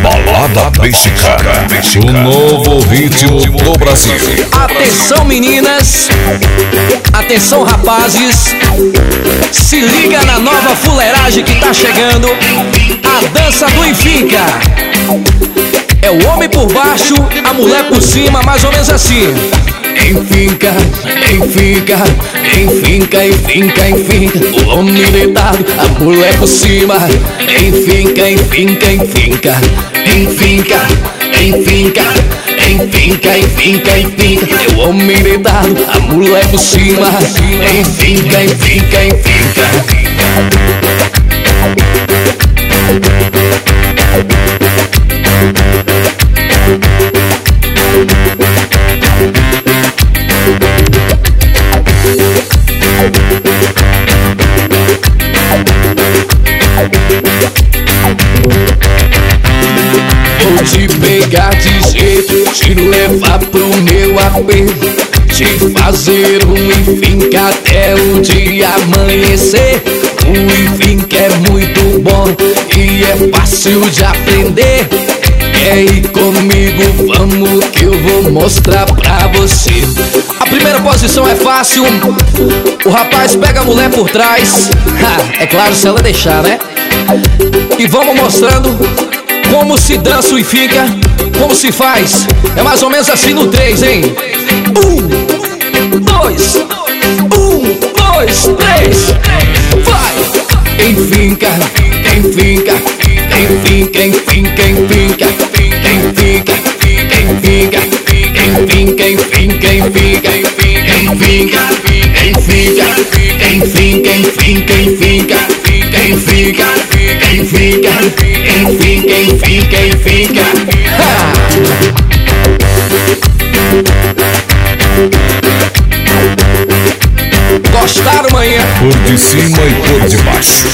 Balada Mexicana, o novo ritmo do Brasil. Atenção meninas, atenção rapazes, se liga na nova fuleiragem que tá chegando, a dança do enfinca. É o homem por baixo, a mulher por cima, mais ou menos assim. Enfinca, enfinca, enfinca, enfinca, enfinca. O homem deitado, a mulher por cima. Enfinca, enfinca, enfinca, enfinca, enfinca, enfinca, enfinca, enfinca. O homem deitado, a mulher por cima. Enfinca, enfinca, enfinca. Vou te pegar de jeito, te levar pro meu apê, te fazer enfinca até o dia amanhecer. O enfinca é muito bom e é fácil de aprender. Quer ir comigo? Vamos que eu vou mostrar pra você. A primeira posição é fácil. O rapaz pega a mulher por trás, é claro, se ela deixar, né? E vamos mostrando como se dança o enfinca, como se faz. É mais ou menos assim no 3, hein? 1, 2, 1, 2, 3. Vai! Enfinca, enfinca, enfinca, enfinca, enfinca, enfinca, enfinca, enfinca, enfinca, enfinca, enfinca, enfinca, enfinca, enfinca, enfinca, enfinca, enfinca, enfinca. Gostaram, manhã? Por de cima e por de baixo.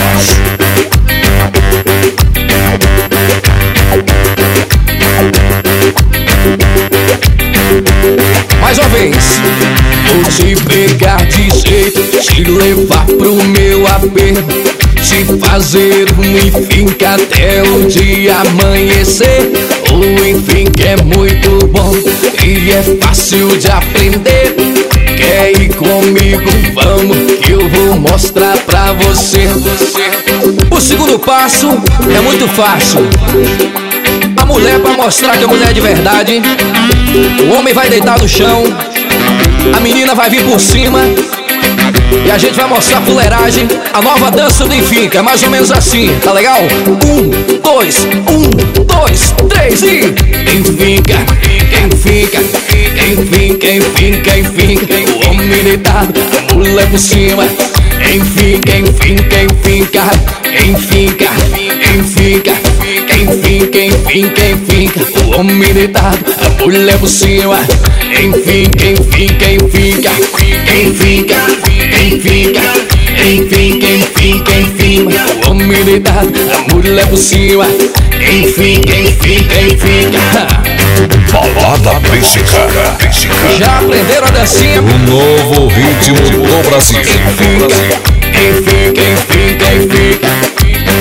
Mais uma vez. Vou te pegar de jeito, te levar pro meu apê, te fazer enfinca até o dia amanhecer. O enfinca é muito bom e é fácil de aprender. Quer ir comigo? Vamos que eu vou mostrar pra você. O segundo passo é muito fácil. A mulher, pra mostrar que a mulher é de verdade, o homem vai deitar no chão, a menina vai vir por cima e a gente vai mostrar a fuleiragem, a nova dança do enfinca, mais ou menos assim, tá legal? 1, 2, 1, 2, 3 e enfinca, enfinca, enfinca, enfinca, enfinca. O homem deitado, a mulher por cima. Enfinca, enfinca, enfinca, enfinca, enfinca, enfinca, enfinca, enfinca. O homem deitado, a mulher por cima. Enfinca, enfinca, enfinca, enfinca, enfinca, enfinca, enfinca, enfinca. O homem deitado, a mulher por cima. Enfinca, enfinca, enfinca. Balada Mexicana. Já aprenderam a dancinha? O novo ritmo do Brasil. Enfinca, enfinca, enfinca, enfinca.